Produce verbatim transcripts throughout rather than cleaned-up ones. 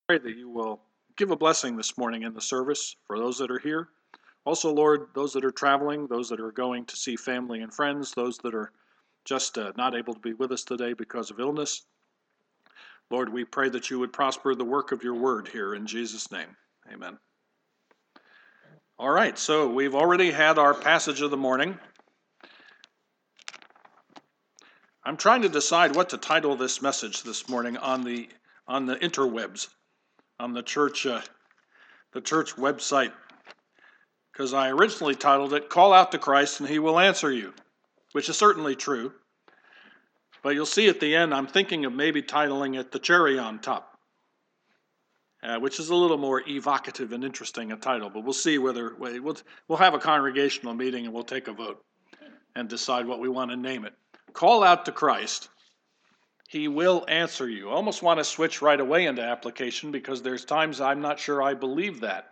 Pray that you will give a blessing this morning in the service for those that are here. Also, Lord, those that are traveling, those that are going to see family and friends, those that are just uh, not able to be with us today because of illness. Lord, we pray that you would prosper the work of your word here in Jesus' name. Amen. All right, so we've already had our passage of the morning. I'm trying to decide what to title this message this morning on the on the interwebs, on the church uh, the church website, because I originally titled it "Call Out to Christ and He Will Answer You," which is certainly true. But you'll see at the end, I'm thinking of maybe titling it "The Cherry on Top," uh, which is a little more evocative and interesting a title. But we'll see whether we'll we'll have a congregational meeting and we'll take a vote and decide what we want to name it. Call out to Christ. He will answer you. I almost want to switch right away into application because there's times I'm not sure I believe that.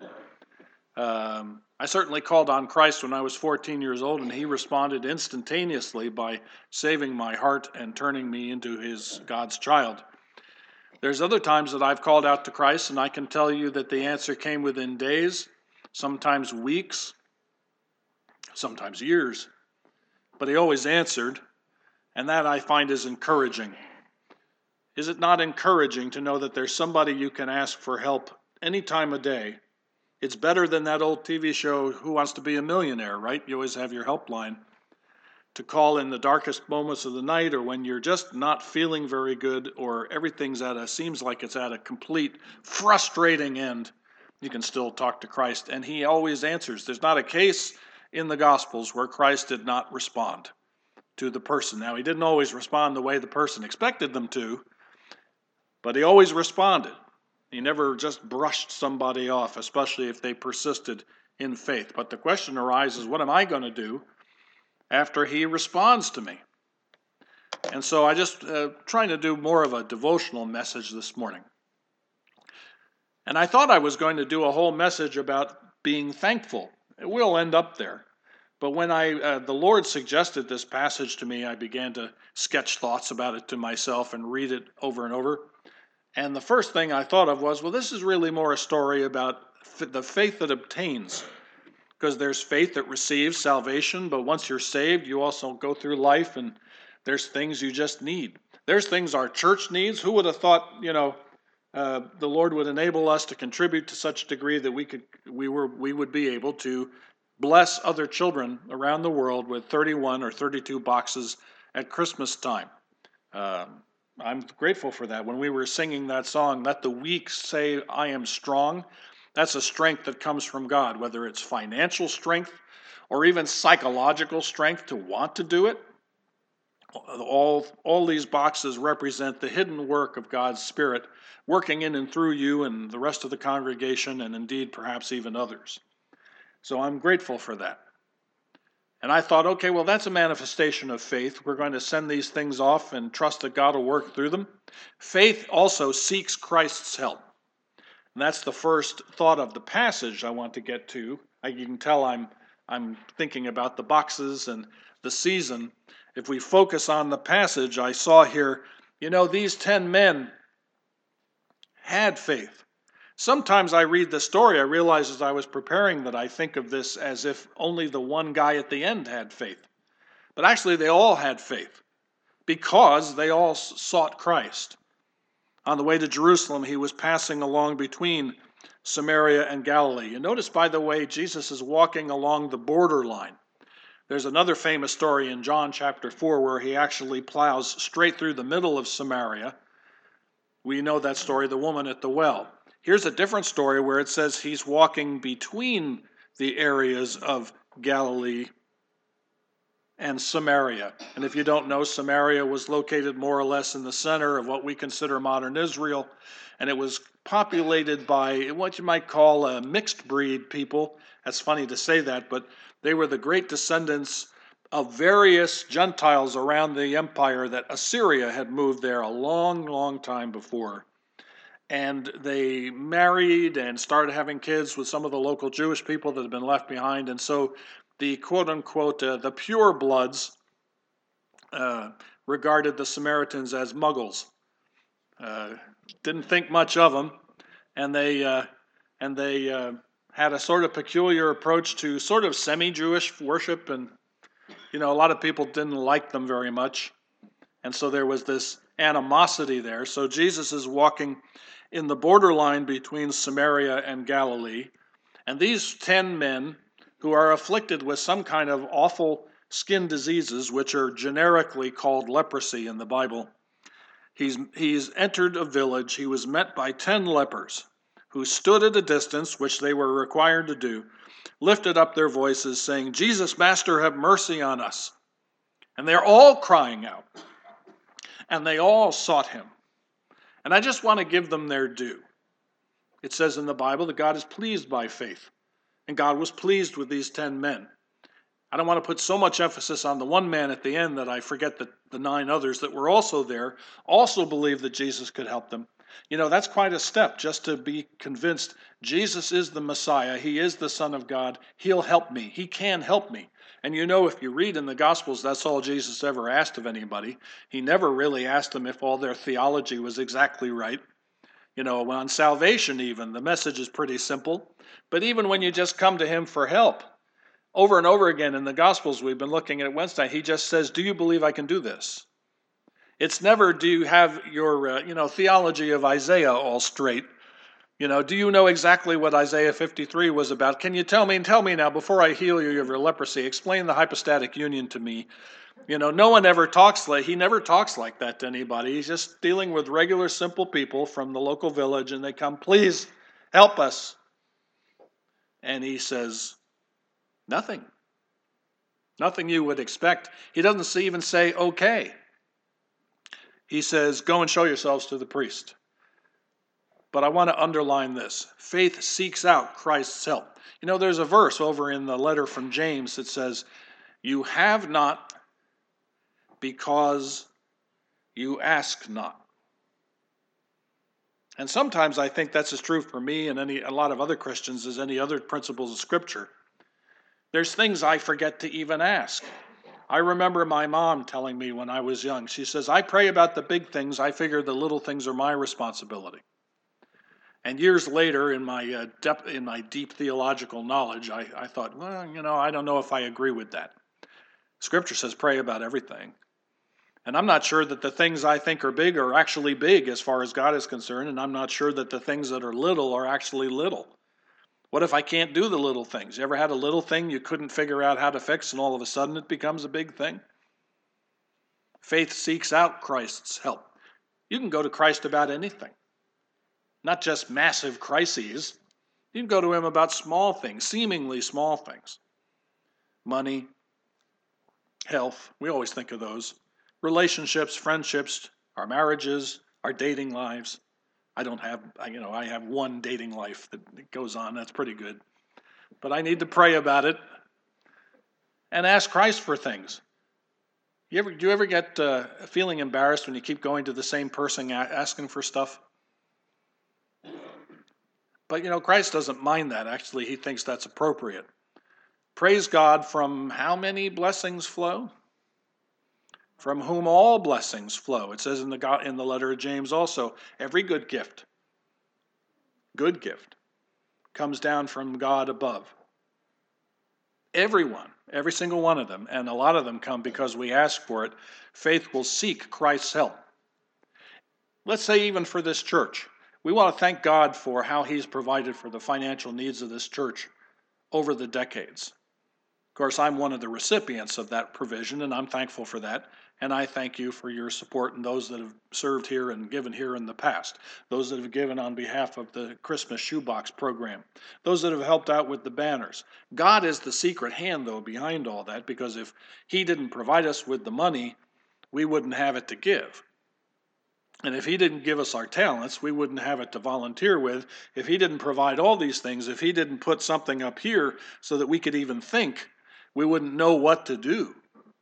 Um, I certainly called on Christ when I was fourteen years old, and he responded instantaneously by saving my heart and turning me into his God's child. There's other times that I've called out to Christ, and I can tell you that the answer came within days, sometimes weeks, sometimes years. But he always answered, and that I find is encouraging. Is it not encouraging to know that there's somebody you can ask for help any time of day? It's better than that old T V show, Who Wants to Be a Millionaire, right? You always have your helpline to call in the darkest moments of the night, or when you're just not feeling very good, or everything's at a, seems like it's at a complete frustrating end. You can still talk to Christ, and he always answers. There's not a case in the Gospels where Christ did not respond to the person. Now, he didn't always respond the way the person expected them to, but he always responded. He never just brushed somebody off, especially if they persisted in faith. But the question arises, what am I going to do after he responds to me? And so I just uh, trying to do more of a devotional message this morning. And I thought I was going to do a whole message about being thankful. It will end up there. But when I uh, the Lord suggested this passage to me, I began to sketch thoughts about it to myself and read it over and over. And the first thing I thought of was, well, this is really more a story about f- the faith that obtains. Because there's faith that receives salvation, but once you're saved, you also go through life and there's things you just need. There's things our church needs. Who would have thought, you know, uh, the Lord would enable us to contribute to such a degree that we could, we were, we would be able to bless other children around the world with thirty-one or thirty-two boxes at Christmas time. Um, I'm grateful for that. When we were singing that song, "Let the weak say I am strong," that's a strength that comes from God, whether it's financial strength or even psychological strength to want to do it. All, all these boxes represent the hidden work of God's Spirit working in and through you and the rest of the congregation, and indeed perhaps even others. So I'm grateful for that. And I thought, okay, well, that's a manifestation of faith. We're going to send these things off and trust that God will work through them. Faith also seeks Christ's help. And that's the first thought of the passage I want to get to. You can tell I'm I'm thinking about the boxes and the season. If we focus on the passage, I saw here, you know, these ten men had faith. Sometimes I read the story, I realize as I was preparing that I think of this as if only the one guy at the end had faith. But actually, they all had faith because they all sought Christ. On the way to Jerusalem, he was passing along between Samaria and Galilee. And notice, by the way, Jesus is walking along the borderline. There's another famous story in John chapter four where he actually plows straight through the middle of Samaria. We know that story, the woman at the well. Here's a different story where it says he's walking between the areas of Galilee and Samaria. And if you don't know, Samaria was located more or less in the center of what we consider modern Israel, and it was populated by what you might call a mixed breed people. That's funny to say that, but they were the great descendants of various Gentiles around the empire that Assyria had moved there a long, long time before. And they married and started having kids with some of the local Jewish people that had been left behind. And so the quote-unquote, uh, the pure bloods uh, regarded the Samaritans as muggles. Uh, didn't think much of them. and they uh, and they uh, had a sort of peculiar approach to sort of semi-Jewish worship, and you know, a lot of people didn't like them very much, and so there was this animosity there. So Jesus is walking in the borderline between Samaria and Galilee, and these ten men who are afflicted with some kind of awful skin diseases, which are generically called leprosy in the Bible. He's, he's entered a village. He was met by ten lepers who stood at a distance, which they were required to do, lifted up their voices, saying, "Jesus, Master, have mercy on us." And they're all crying out, and they all sought him. And I just want to give them their due. It says in the Bible that God is pleased by faith, and God was pleased with these ten men. I don't want to put so much emphasis on the one man at the end that I forget that the nine others that were also there also believed that Jesus could help them. You know, that's quite a step, just to be convinced Jesus is the Messiah. He is the Son of God. He'll help me. He can help me. And you know, if you read in the Gospels, that's all Jesus ever asked of anybody. He never really asked them if all their theology was exactly right. You know, on salvation even, the message is pretty simple. But even when you just come to him for help, over and over again in the Gospels we've been looking at Wednesday, he just says, "Do you believe I can do this?" It's never, "Do you have your, uh, you know, theology of Isaiah all straight? You know, do you know exactly what Isaiah fifty-three was about? Can you tell me, and tell me now, before I heal you of your leprosy, explain the hypostatic union to me." You know, no one ever talks like, he never talks like that to anybody. He's just dealing with regular, simple people from the local village, and they come, "Please, help us." And he says, nothing. Nothing you would expect. He doesn't even say, "Okay." He says, "Go and show yourselves to the priest." But I want to underline this. Faith seeks out Christ's help. You know, there's a verse over in the letter from James that says, "You have not because you ask not." And sometimes I think that's as true for me and any a lot of other Christians as any other principles of Scripture. There's things I forget to even ask. I remember my mom telling me when I was young, she says, "I pray about the big things. I figure the little things are my responsibility." And years later, in my uh, depth, in my deep theological knowledge, I, I thought, well, you know, I don't know if I agree with that. Scripture says pray about everything. And I'm not sure that the things I think are big are actually big as far as God is concerned, and I'm not sure that the things that are little are actually little. What if I can't do the little things? You ever had a little thing you couldn't figure out how to fix, and all of a sudden it becomes a big thing? Faith seeks out Christ's help. You can go to Christ about anything, not just massive crises. You can go to him about small things, seemingly small things. Money, health, we always think of those. Relationships, friendships, our marriages, our dating lives. I don't have, you know, I have one dating life that goes on. That's pretty good. But I need to pray about it and ask Christ for things. You ever, do you ever get uh, feeling embarrassed when you keep going to the same person asking for stuff? But, you know, Christ doesn't mind that. Actually, he thinks that's appropriate. Praise God, from how many blessings flow? From whom all blessings flow. It says in the God, in the letter of James also, every good gift, good gift, comes down from God above. Everyone, every single one of them, and a lot of them come because we ask for it. Faith will seek Christ's help. Let's say even for this church, we want to thank God for how he's provided for the financial needs of this church over the decades. Of course, I'm one of the recipients of that provision, and I'm thankful for that. And I thank you for your support and those that have served here and given here in the past, those that have given on behalf of the Christmas shoebox program, those that have helped out with the banners. God is the secret hand, though, behind all that, because if he didn't provide us with the money, we wouldn't have it to give. And if he didn't give us our talents, we wouldn't have it to volunteer with. If he didn't provide all these things, if he didn't put something up here so that we could even think, we wouldn't know what to do.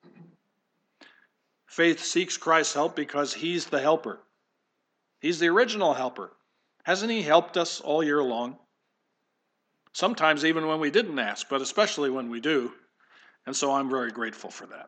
Faith seeks Christ's help because he's the helper. He's the original helper. Hasn't he helped us all year long? Sometimes even when we didn't ask, but especially when we do. And so I'm very grateful for that.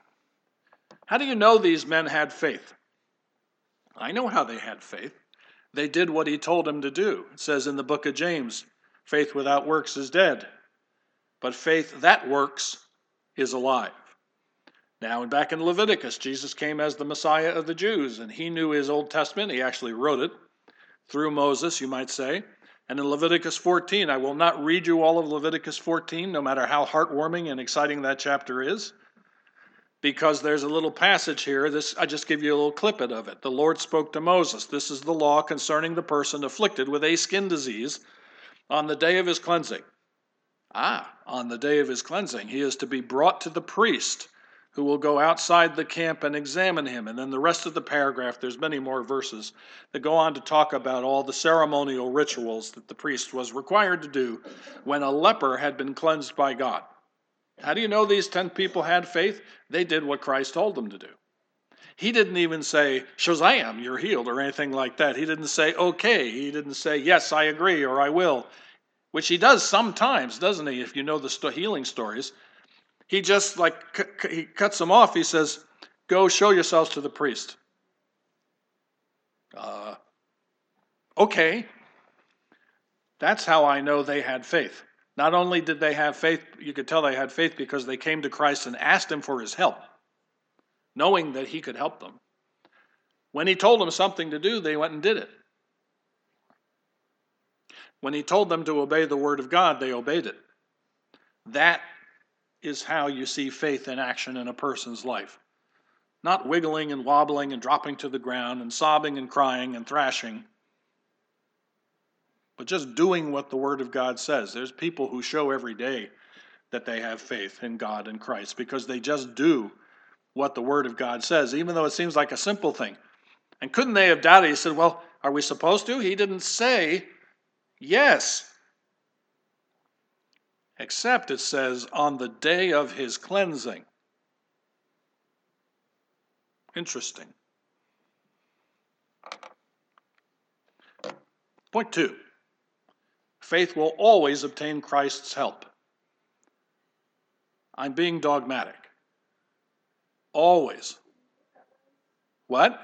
How do you know these men had faith? I know how they had faith. They did what he told them to do. It says in the book of James, faith without works is dead, but faith that works is alive. Now, back in Leviticus, Jesus came as the Messiah of the Jews, and he knew his Old Testament. He actually wrote it through Moses, you might say. And in Leviticus fourteen, I will not read you all of Leviticus fourteen, no matter how heartwarming and exciting that chapter is, because there's a little passage here. This I just give you a little clippet of it. The Lord spoke to Moses. This is the law concerning the person afflicted with a skin disease on the day of his cleansing. Ah, on the day of his cleansing, he is to be brought to the priest, who will go outside the camp and examine him. And then the rest of the paragraph, there's many more verses that go on to talk about all the ceremonial rituals that the priest was required to do when a leper had been cleansed by God. How do you know these ten people had faith? They did what Christ told them to do. He didn't even say, Shazam, you're healed, or anything like that. He didn't say, okay. He didn't say, yes, I agree, or I will, which he does sometimes, doesn't he, if you know the healing stories. He just, like, he cuts them off. He says, go show yourselves to the priest. Uh, okay. That's how I know they had faith. Not only did they have faith, you could tell they had faith because they came to Christ and asked him for his help, knowing that he could help them. When he told them something to do, they went and did it. When he told them to obey the word of God, they obeyed it. That is how you see faith in action in a person's life. Not wiggling and wobbling and dropping to the ground and sobbing and crying and thrashing, but just doing what the Word of God says. There's people who show every day that they have faith in God and Christ because they just do what the Word of God says, even though it seems like a simple thing. And couldn't they have doubted? He said, well, are we supposed to? He didn't say yes. Except it says, on the day of his cleansing. Interesting. Point two. Faith will always obtain Christ's help. I'm being dogmatic. Always. What?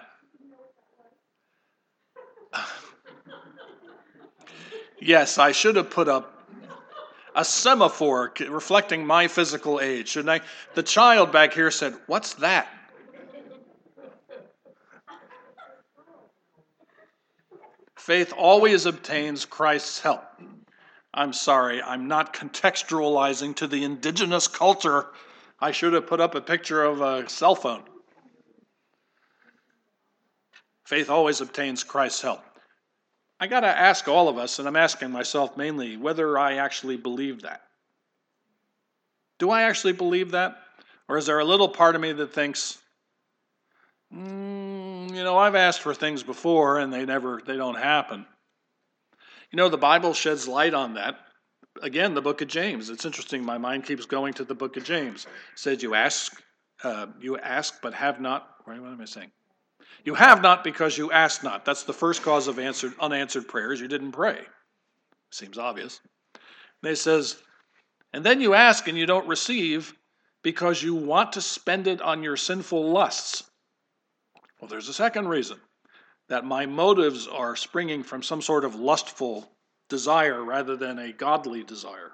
Yes, I should have put up a semaphore reflecting my physical age, shouldn't I? The child back here said, what's that? Faith always obtains Christ's help. I'm sorry, I'm not contextualizing to the indigenous culture. I should have put up a picture of a cell phone. Faith always obtains Christ's help. I got to ask all of us, and I'm asking myself mainly, whether I actually believe that. Do I actually believe that? Or is there a little part of me that thinks, mm, you know, I've asked for things before and they never, they don't happen. You know, the Bible sheds light on that. Again, the book of James. It's interesting. My mind keeps going to the book of James. It says, you ask, uh, you ask, but have not. What am I saying? You have not because you ask not. That's the first cause of answered, unanswered prayers. You didn't pray. Seems obvious. And it says, and then you ask and you don't receive because you want to spend it on your sinful lusts. Well, there's a second reason, that my motives are springing from some sort of lustful desire rather than a godly desire.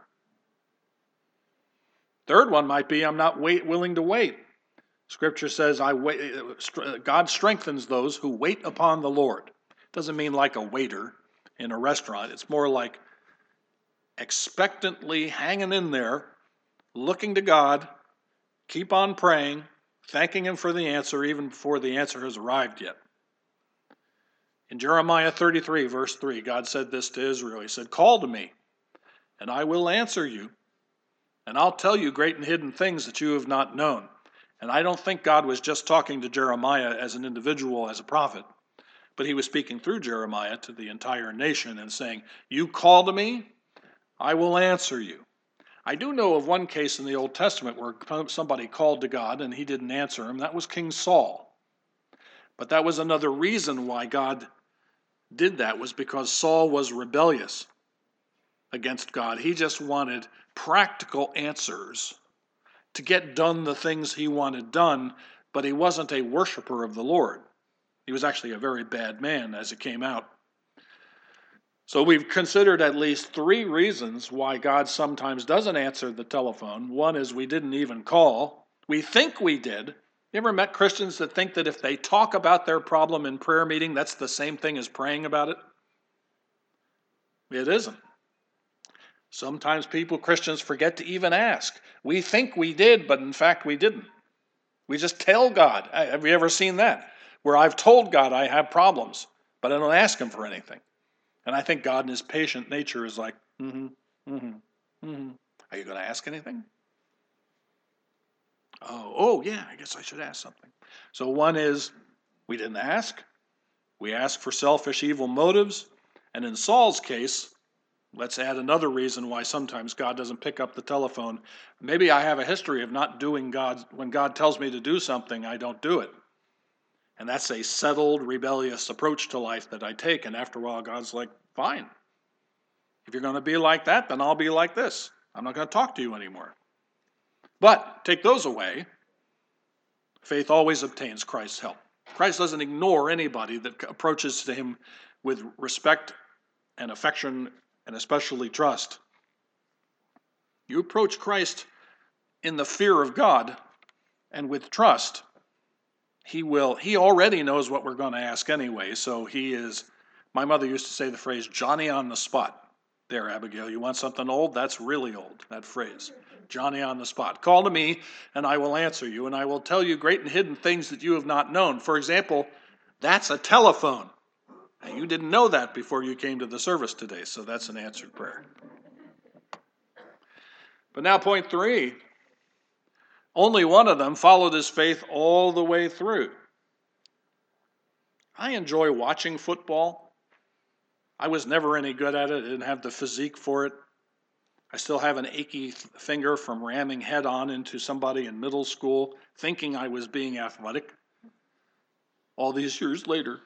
Third one might be I'm not wait, willing to wait. Scripture says I wait, God strengthens those who wait upon the Lord. Doesn't mean like a waiter in a restaurant. It's more like expectantly hanging in there, looking to God, keep on praying, thanking him for the answer even before the answer has arrived yet. In Jeremiah thirty-three, verse three, God said this to Israel. He said, call to me, and I will answer you, and I'll tell you great and hidden things that you have not known. And I don't think God was just talking to Jeremiah as an individual, as a prophet, but he was speaking through Jeremiah to the entire nation and saying, you call to me, I will answer you. I do know of one case in the Old Testament where somebody called to God and he didn't answer him. That was King Saul. But that was another reason why God did that, was because Saul was rebellious against God. He just wanted practical answers to get done the things he wanted done, but he wasn't a worshiper of the Lord. He was actually a very bad man as it came out. So we've considered at least three reasons why God sometimes doesn't answer the telephone. One is we didn't even call. We think we did. You ever met Christians that think that if they talk about their problem in prayer meeting, that's the same thing as praying about it? It isn't. Sometimes people, Christians, forget to even ask. We think we did, but in fact we didn't. We just tell God. Have you ever seen that? Where I've told God I have problems, but I don't ask him for anything. And I think God in his patient nature is like, mm-hmm, mm-hmm, mm-hmm. Are you going to ask anything? Oh, oh, yeah, I guess I should ask something. So one is, we didn't ask. We asked for selfish, evil motives. And in Saul's case, let's add another reason why sometimes God doesn't pick up the telephone. Maybe I have a history of not doing God. When God tells me to do something, I don't do it. And that's a settled, rebellious approach to life that I take. And after a while, God's like, fine. If you're going to be like that, then I'll be like this. I'm not going to talk to you anymore. But take those away, faith always obtains Christ's help. Christ doesn't ignore anybody that approaches to him with respect and affection and especially trust. You approach Christ in the fear of God and with trust. He will, he already knows what we're going to ask anyway, so he is, my mother used to say the phrase, Johnny on the spot. There, Abigail, you want something old? That's really old, that phrase. Johnny on the spot. Call to me, and I will answer you, and I will tell you great and hidden things that you have not known. For example, that's a telephone. Now, you didn't know that before you came to the service today, so that's an answered prayer. But now point three. Only one of them followed his faith all the way through. I enjoy watching football. I was never any good at it. I didn't have the physique for it. I still have an achy finger from ramming head on into somebody in middle school, thinking I was being athletic. All these years later.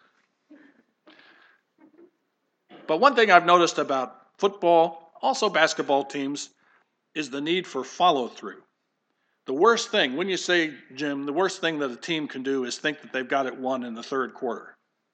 But one thing I've noticed about football, also basketball teams, is the need for follow-through. The worst thing, when you say, Jim, the worst thing that a team can do is think that they've got it won in the third quarter.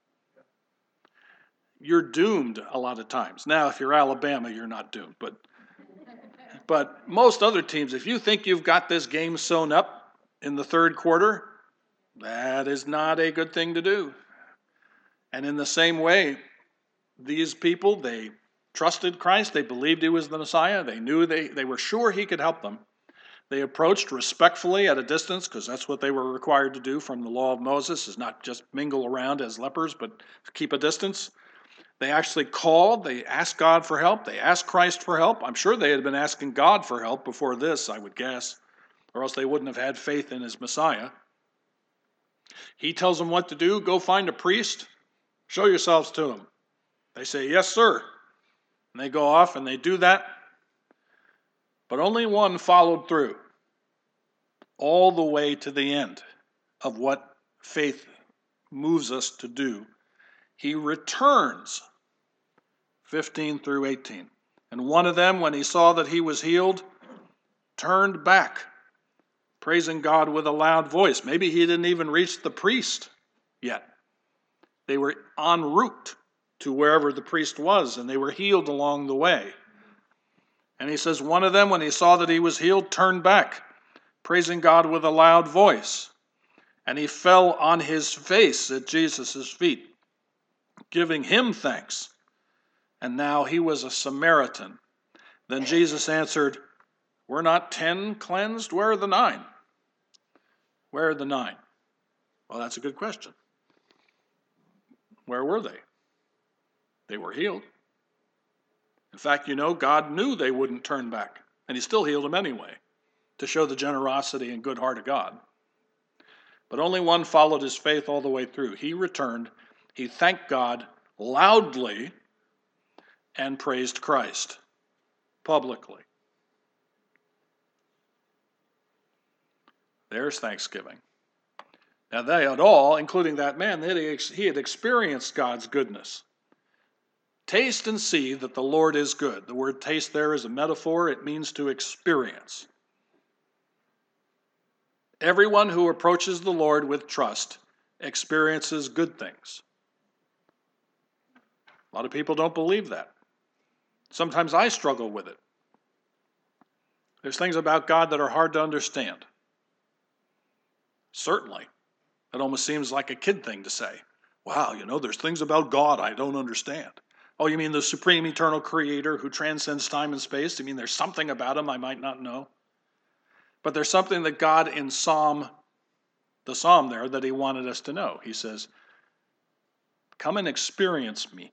You're doomed a lot of times. Now, if you're Alabama, you're not doomed. But, but most other teams, if you think you've got this game sewn up in the third quarter, that is not a good thing to do. And in the same way, these people, they trusted Christ. They believed he was the Messiah. They knew they, they were sure he could help them. They approached respectfully at a distance, because that's what they were required to do from the law of Moses, is not just mingle around as lepers, but keep a distance. They actually called. They asked God for help. They asked Christ for help. I'm sure they had been asking God for help before this, I would guess, or else they wouldn't have had faith in his Messiah. He tells them what to do. Go find a priest. Show yourselves to him. They say, yes, sir. And they go off and they do that. But only one followed through all the way to the end of what faith moves us to do. He returns, fifteen through eighteen. And one of them, when he saw that he was healed, turned back, praising God with a loud voice. Maybe he didn't even reach the priest yet. They were en route to wherever the priest was, and they were healed along the way. And he says, one of them, when he saw that he was healed, turned back, praising God with a loud voice. And he fell on his face at Jesus' feet, giving him thanks. And now he was a Samaritan. Then Jesus answered, were not ten cleansed? Where are the nine? Where are the nine? Well, that's a good question. Where were they? They were healed. In fact, you know, God knew they wouldn't turn back, and he still healed them anyway, to show the generosity and good heart of God. But only one followed his faith all the way through. He returned, he thanked God loudly, and praised Christ publicly. There's thanksgiving. Now they had all, including that man, he had experienced God's goodness. Taste and see that the Lord is good. The word taste there is a metaphor. It means to experience. Everyone who approaches the Lord with trust experiences good things. A lot of people don't believe that. Sometimes I struggle with it. There's things about God that are hard to understand. Certainly. It almost seems like a kid thing to say. Wow, you know, there's things about God I don't understand. Oh, you mean the supreme eternal creator who transcends time and space? You mean there's something about him I might not know? But there's something that God in Psalm, the Psalm there, that he wanted us to know. He says, come and experience me.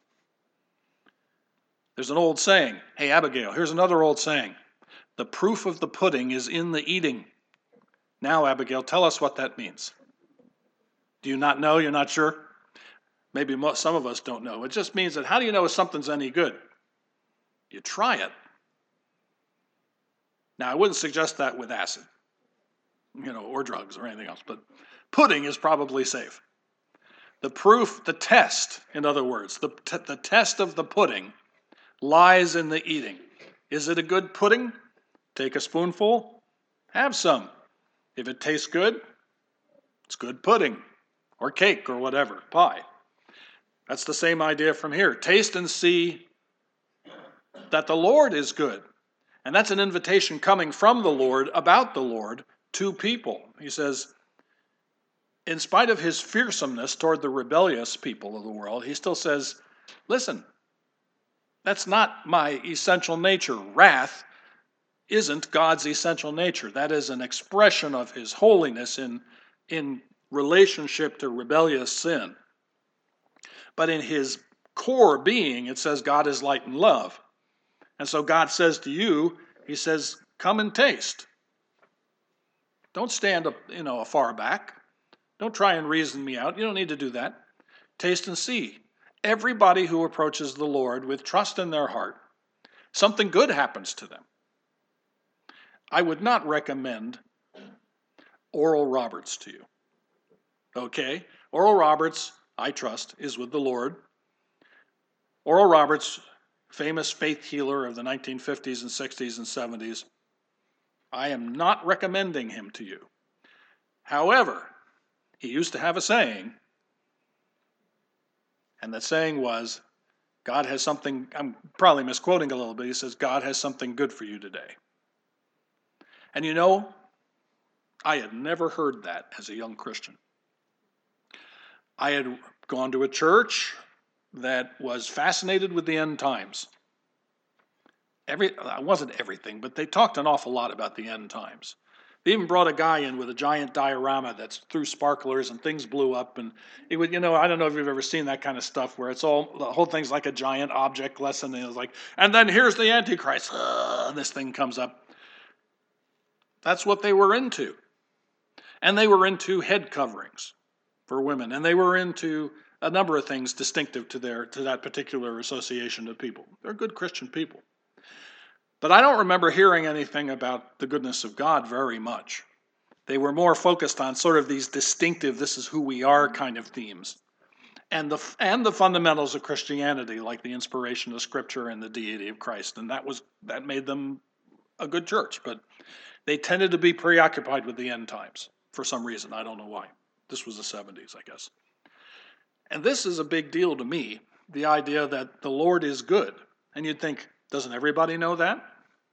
There's an old saying. Hey, Abigail, here's another old saying. The proof of the pudding is in the eating. Now, Abigail, tell us what that means. Do you not know? You're not sure? Maybe most, some of us don't know. It just means that how do you know if something's any good? You try it. Now, I wouldn't suggest that with acid, you know, or drugs or anything else, but pudding is probably safe. The proof, the test, in other words, the, t- the test of the pudding lies in the eating. Is it a good pudding? Take a spoonful, have some. If it tastes good, it's good pudding, or cake, or whatever, pie. That's the same idea from here. Taste and see that the Lord is good. And that's an invitation coming from the Lord, about the Lord, to people. He says, in spite of his fearsomeness toward the rebellious people of the world, he still says, listen, that's not my essential nature. Wrath isn't God's essential nature. That is an expression of his holiness in, in relationship to rebellious sin. But in his core being, it says God is light and love. And so God says to you, he says, come and taste. Don't stand up, you know, afar back. Don't try and reason me out. You don't need to do that. Taste and see. Everybody who approaches the Lord with trust in their heart, something good happens to them. I would not recommend Oral Roberts to you. Okay? Oral Roberts, I trust, is with the Lord. Oral Roberts, famous faith healer of the nineteen fifties and sixties and seventies, I am not recommending him to you. However, he used to have a saying, and that saying was, God has something, I'm probably misquoting a little bit, he says, God has something good for you today. And you know, I had never heard that as a young Christian. I had gone to a church that was fascinated with the end times. Every, it wasn't everything, but they talked an awful lot about the end times. They even brought a guy in with a giant diorama that's through sparklers and things blew up. And it would, you know, I don't know if you've ever seen that kind of stuff where it's all, the whole thing's like a giant object lesson. And it's like, and then here's the Antichrist. Uh, and this thing comes up. That's what they were into. And they were into head coverings for women. And they were into a number of things distinctive to their to that particular association of people. They're good Christian people. But I don't remember hearing anything about the goodness of God very much. They were more focused on sort of these distinctive, this is who we are kind of themes. And the and the fundamentals of Christianity, like the inspiration of Scripture and the deity of Christ. And that was that made them a good church. But they tended to be preoccupied with the end times for some reason. I don't know why. This was the seventies, I guess. And this is a big deal to me, the idea that the Lord is good. And you'd think, doesn't everybody know that?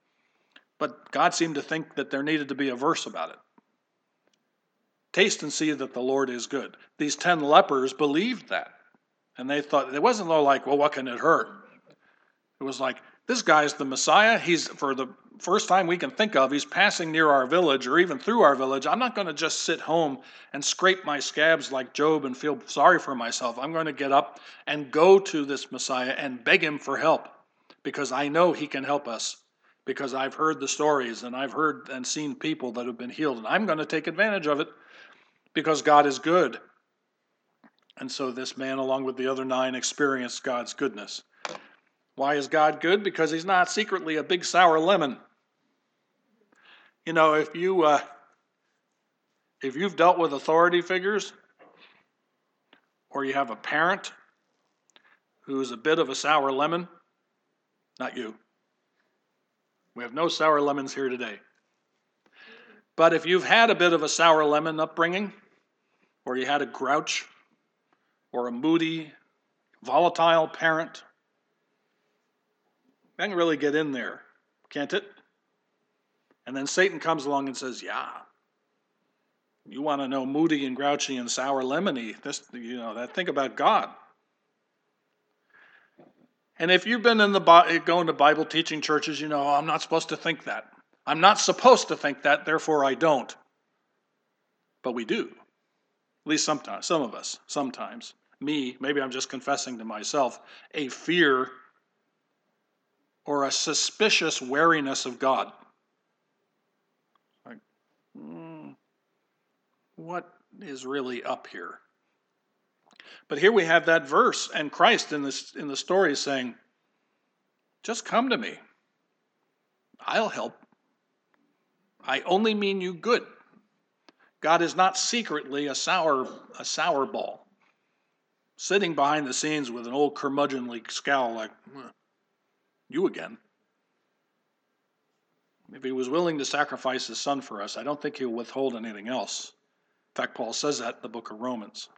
But God seemed to think that there needed to be a verse about it. Taste and see that the Lord is good. These ten lepers believed that. And they thought, it wasn't like, well, what can it hurt? It was like, this guy's the Messiah. He's, for the first time we can think of, he's passing near our village or even through our village. I'm not going to just sit home and scrape my scabs like Job and feel sorry for myself. I'm going to get up and go to this Messiah and beg him for help because I know he can help us. Because I've heard the stories and I've heard and seen people that have been healed. And I'm going to take advantage of it because God is good. And so this man, along with the other nine, experienced God's goodness. Why is God good? Because he's not secretly a big sour lemon. You know, if, you, uh, if you've dealt with authority figures, or you have a parent who's a bit of a sour lemon, not you. We have no sour lemons here today. But if you've had a bit of a sour lemon upbringing, or you had a grouch, or a moody, volatile parent, That can really get in there, can't it? And then Satan comes along and says, yeah, you want to know moody and grouchy and sour lemony, this, you know, that think about God. And if you've been in the going to Bible teaching churches, you know, oh, I'm not supposed to think that. I'm not supposed to think that, therefore I don't. But we do. At least sometimes, some of us, sometimes. Me, maybe I'm just confessing to myself, a fear or a suspicious wariness of God. Like, mm, what is really up here? But here we have that verse, and Christ in this in the story is saying, just come to me. I'll help. I only mean you good. God is not secretly a sour a sour ball, sitting behind the scenes with an old curmudgeonly scowl like, you again. If he was willing to sacrifice his son for us, I don't think he'll withhold anything else. In fact, Paul says that in the book of Romans.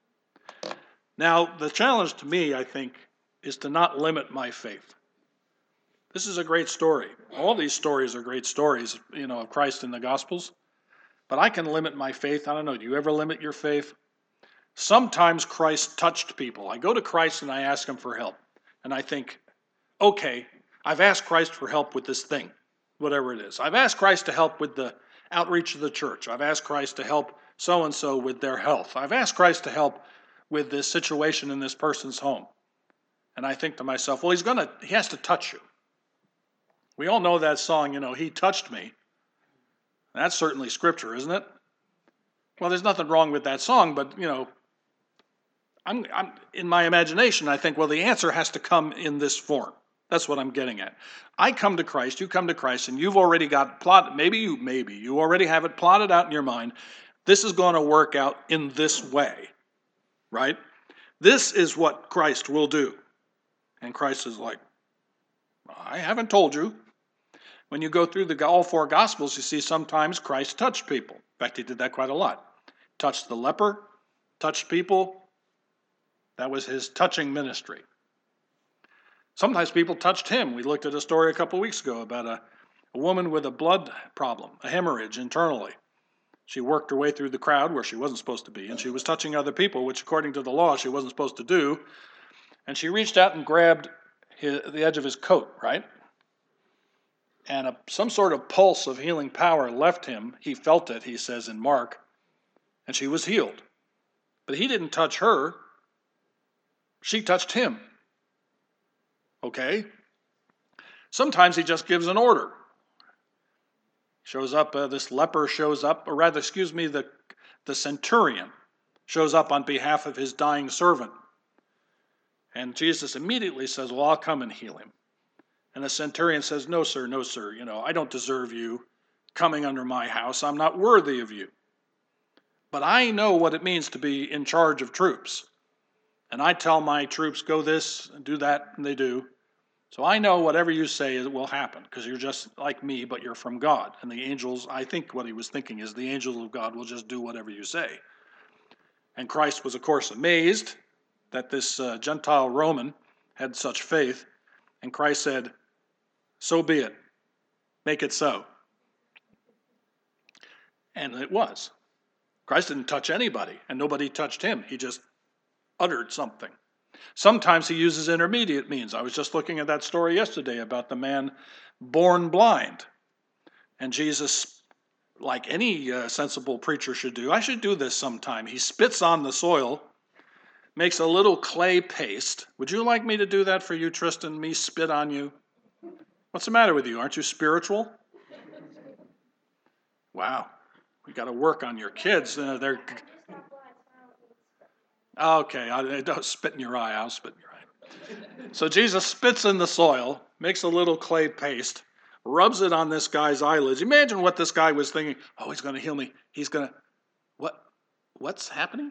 Now, the challenge to me, I think, is to not limit my faith. This is a great story. All these stories are great stories, you know, of Christ in the Gospels. But I can limit my faith. I don't know, do you ever limit your faith? Sometimes Christ touched people. I go to Christ and I ask him for help. And I think, okay, I've asked Christ for help with this thing, whatever it is. I've asked Christ to help with the outreach of the church. I've asked Christ to help so-and-so with their health. I've asked Christ to help with this situation in this person's home. And I think to myself, well, he's gonna, he has to touch you. We all know that song, you know, he touched me. That's certainly scripture, isn't it? Well, there's nothing wrong with that song, but, you know, I'm, I'm in my imagination, I think, well, the answer has to come in this form. That's what I'm getting at. I come to Christ, you come to Christ, and you've already got plotted, maybe you, maybe you already have it plotted out in your mind. This is going to work out in this way, right? This is what Christ will do. And Christ is like, I haven't told you. When you go through the all four Gospels, you see sometimes Christ touched people. In fact, he did that quite a lot. Touched the leper, touched people. That was his touching ministry. Sometimes people touched him. We looked at a story a couple weeks ago about a, a woman with a blood problem, a hemorrhage internally. She worked her way through the crowd where she wasn't supposed to be, and she was touching other people, which according to the law she wasn't supposed to do. And she reached out and grabbed his, the edge of his coat, right? And a, some sort of pulse of healing power left him. He felt it, he says in Mark, and she was healed. But he didn't touch her. She touched him. Okay? Sometimes he just gives an order. Shows up, uh, this leper shows up, or rather, excuse me, the, the centurion shows up on behalf of his dying servant. And Jesus immediately says, well, I'll come and heal him. And the centurion says, no, sir, no, sir, you know, I don't deserve you coming under my house. I'm not worthy of you. But I know what it means to be in charge of troops. And I tell my troops, go this and do that, and they do. So I know whatever you say will happen, because you're just like me, but you're from God. And the angels, I think what he was thinking is the angels of God will just do whatever you say. And Christ was, of course, amazed that this uh, Gentile Roman had such faith. And Christ said, so be it. Make it so. And it was. Christ didn't touch anybody, and nobody touched him. He just uttered something. Sometimes he uses intermediate means. I was just looking at that story yesterday about the man born blind. And Jesus, like any uh, sensible preacher should do, I should do this sometime. He spits on the soil, makes a little clay paste. Would you like me to do that for you, Tristan? Me spit on you? What's the matter with you? Aren't you spiritual? Wow. We got to work on your kids. Uh, they're okay. I, don't spit in your eye. I'll spit in your eye. So Jesus spits in the soil, makes a little clay paste, rubs it on this guy's eyelids. Imagine what this guy was thinking. Oh, he's going to heal me. He's going to. What? What's happening?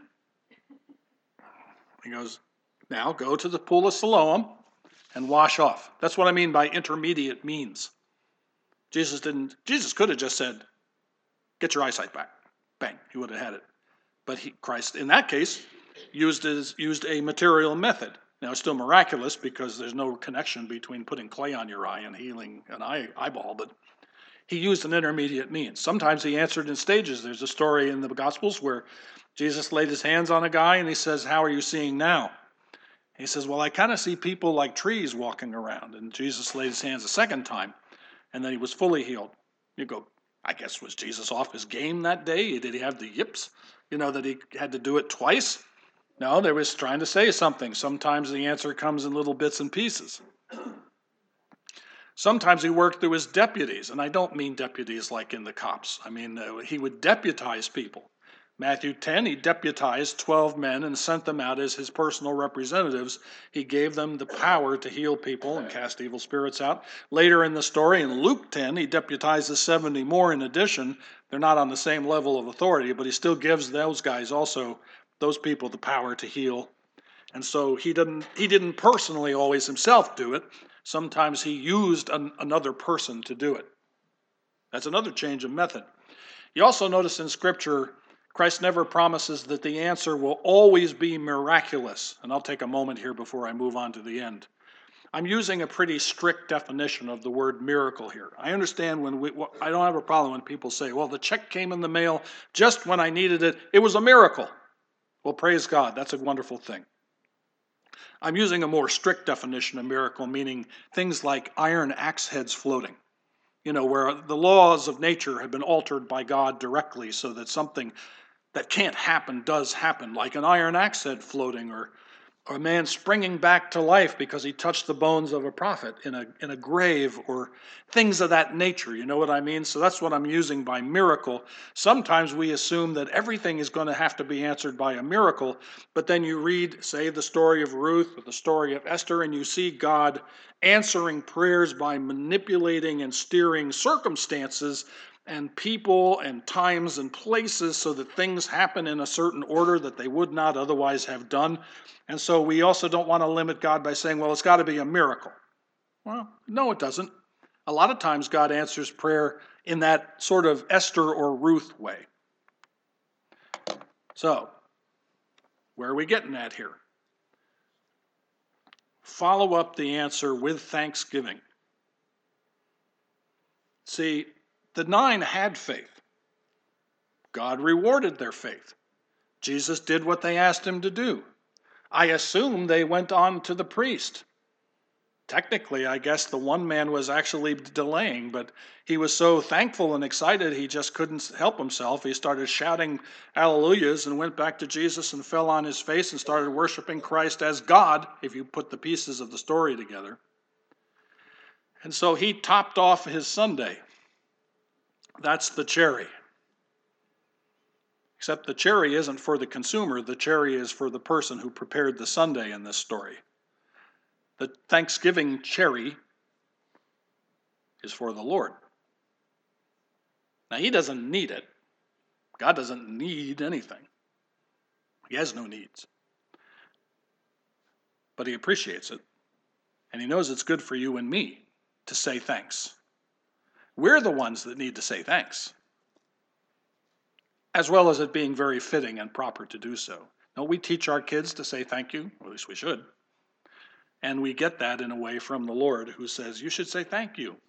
He goes, now go to the pool of Siloam and wash off. That's what I mean by intermediate means. Jesus didn't. Jesus could have just said, get your eyesight back. Bang, he would have had it. But he, Christ, in that case, used, his, used a material method. Now, it's still miraculous because there's no connection between putting clay on your eye and healing an eye, eyeball, but he used an intermediate means. Sometimes he answered in stages. There's a story in the Gospels where Jesus laid his hands on a guy and he says, "How are you seeing now?" He says, "Well, I kind of see people like trees walking around." And Jesus laid his hands a second time, and then he was fully healed. You go, I guess, was Jesus off his game that day? Did he have the yips, you know, that he had to do it twice? No, they was trying to say something. Sometimes the answer comes in little bits and pieces. Sometimes he worked through his deputies, and I don't mean deputies like in the cops. I mean, uh, he would deputize people. Matthew ten, he deputized twelve men and sent them out as his personal representatives. He gave them the power to heal people and cast evil spirits out. Later in the story, in Luke ten, he deputizes seventy more in addition. They're not on the same level of authority, but he still gives those guys also, those people, the power to heal. And so he didn't, he didn't personally always himself do it. Sometimes he used an, another person to do it. That's another change of method. You also notice in Scripture, Christ never promises that the answer will always be miraculous. And I'll take a moment here before I move on to the end. I'm using a pretty strict definition of the word miracle here. I understand when we, I don't have a problem when people say, well, the check came in the mail just when I needed it. It was a miracle. Well, praise God. That's a wonderful thing. I'm using a more strict definition of miracle, meaning things like iron axe heads floating, you know, where the laws of nature have been altered by God directly so that something that can't happen does happen, like an iron axe head floating, or, or a man springing back to life because he touched the bones of a prophet in a, in a grave, or things of that nature. You know what I mean? So that's what I'm using by miracle. Sometimes we assume that everything is going to have to be answered by a miracle, but then you read, say, the story of Ruth or the story of Esther, and you see God answering prayers by manipulating and steering circumstances and people and times and places so that things happen in a certain order that they would not otherwise have done. And so we also don't want to limit God by saying, well, it's got to be a miracle. Well, no, it doesn't. A lot of times God answers prayer in that sort of Esther or Ruth way. So, where are we getting at here? Follow up the answer with thanksgiving. See, the nine had faith. God rewarded their faith. Jesus did what they asked him to do. I assume they went on to the priest. Technically, I guess the one man was actually delaying, but he was so thankful and excited he just couldn't help himself. He started shouting hallelujahs and went back to Jesus and fell on his face and started worshiping Christ as God, if you put the pieces of the story together. And so he topped off his Sunday. That's the cherry. Except the cherry isn't for the consumer. The cherry is for the person who prepared the sundae in this story. The Thanksgiving cherry is for the Lord. Now, he doesn't need it. God doesn't need anything. He has no needs. But he appreciates it. And he knows it's good for you and me to say thanks. We're the ones that need to say thanks, as well as it being very fitting and proper to do so. Don't we teach our kids to say thank you? Or at least we should. And we get that in a way from the Lord, who says, you should say thank you.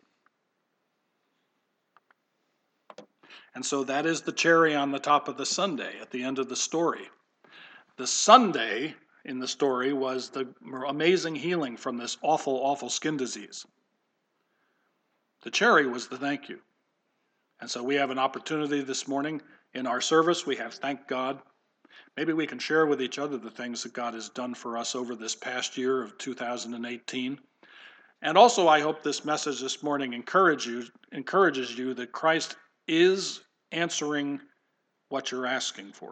And so that is the cherry on the top of the sundae at the end of the story. The sundae in the story was the amazing healing from this awful, awful skin disease. The cherry was the thank you. And so we have an opportunity this morning in our service. We have thank God. Maybe we can share with each other the things that God has done for us over this past year of two thousand eighteen. And also, I hope this message this morning encourage you, encourages you that Christ is answering what you're asking for.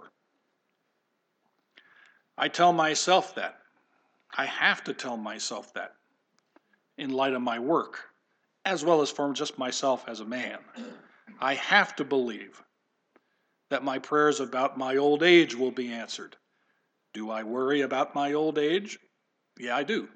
I tell myself that. I have to tell myself that in light of my work, as well as for just myself as a man. I have to believe that my prayers about my old age will be answered. Do I worry about my old age? Yeah, I do.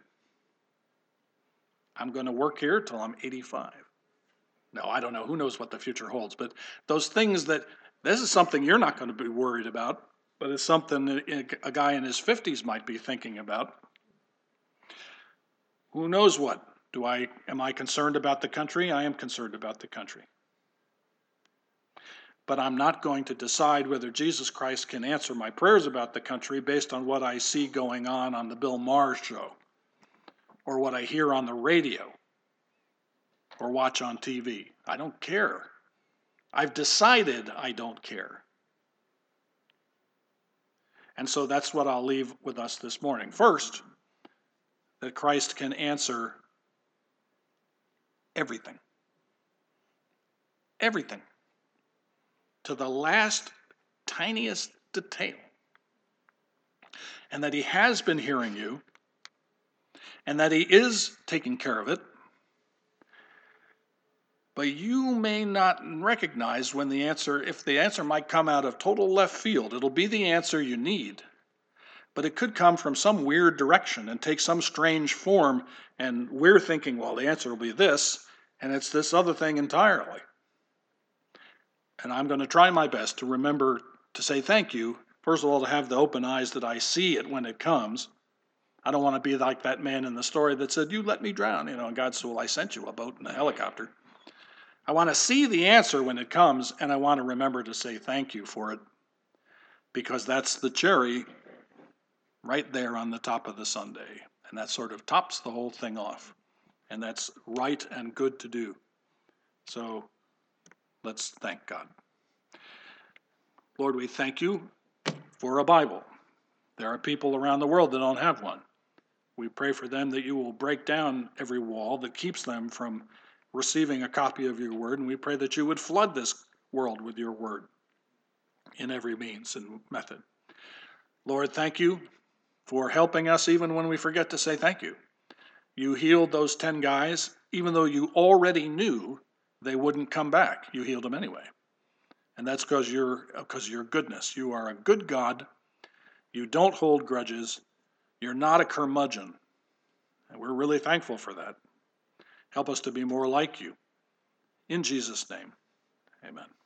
I'm going to work here till I'm eighty-five. No, I don't know. Who knows what the future holds? But those things that, this is something you're not going to be worried about, but it's something a guy in his fifties might be thinking about. Who knows what? Do I, am I concerned about the country? I am concerned about the country. But I'm not going to decide whether Jesus Christ can answer my prayers about the country based on what I see going on on the Bill Maher show, or what I hear on the radio, or watch on T V. I don't care. I've decided I don't care. And so that's what I'll leave with us this morning. First, that Christ can answer everything. Everything. To the last tiniest detail. And that he has been hearing you, and that he is taking care of it. But you may not recognize when the answer, if the answer might come out of total left field. It'll be the answer you need. But it could come from some weird direction and take some strange form, and we're thinking, well, the answer will be this, and it's this other thing entirely. And I'm going to try my best to remember to say thank you. First of all, to have the open eyes that I see it when it comes. I don't want to be like that man in the story that said, you let me drown. You know, and God said, well, I sent you a boat and a helicopter. I want to see the answer when it comes, and I want to remember to say thank you for it, because that's the cherry right there on the top of the sundae. And that sort of tops the whole thing off. And that's right and good to do. So let's thank God. Lord, we thank you for a Bible. There are people around the world that don't have one. We pray for them that you will break down every wall that keeps them from receiving a copy of your word, and we pray that you would flood this world with your word in every means and method. Lord, thank you for helping us even when we forget to say thank you. You healed those ten guys, even though you already knew they wouldn't come back. You healed them anyway. And that's because you're because of your goodness. You are a good God. You don't hold grudges. You're not a curmudgeon. And we're really thankful for that. Help us to be more like you. In Jesus' name, amen.